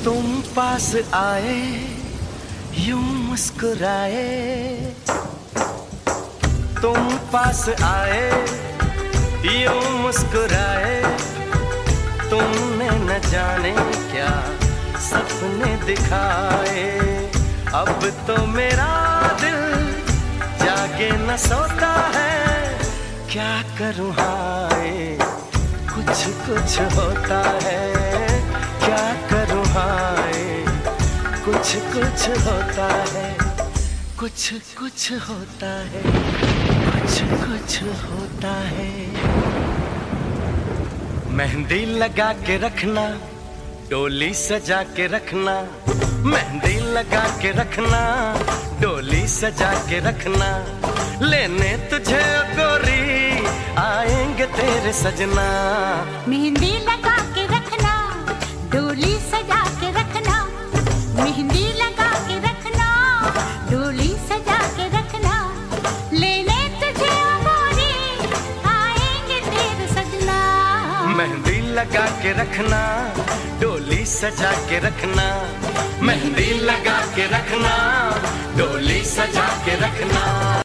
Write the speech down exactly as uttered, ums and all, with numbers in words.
तुम पास आए यूं मुस्कुराए, तुम पास आए यूं मुस्कुराए, तुमने न जाने क्या सपने दिखाए। अब तो मेरा दिल जागे न सोता है, क्या करूँ हाय कुछ कुछ होता है, क्या करूँ हाय कुछ कुछ होता है, कुछ कुछ होता है, कुछ कुछ होता है। मेहंदी लगा के रखना, डोली सजा के रखना, मेहंदी लगा के रखना, डोली सजा के रखना, लेने तुझे गोरी आएंगे तेरे सजना। मेहंदी लगा के रखना, डोली सजा के रखना, मेहंदी लगा के रखना, डोली सजा के रखना, लेने तुझे गोरी आएंगे तेरे सजना। मेहंदी लगा के रखना, डोली सजा के रखना, मेहंदी लगा के रखना, डोली सजा के रखना।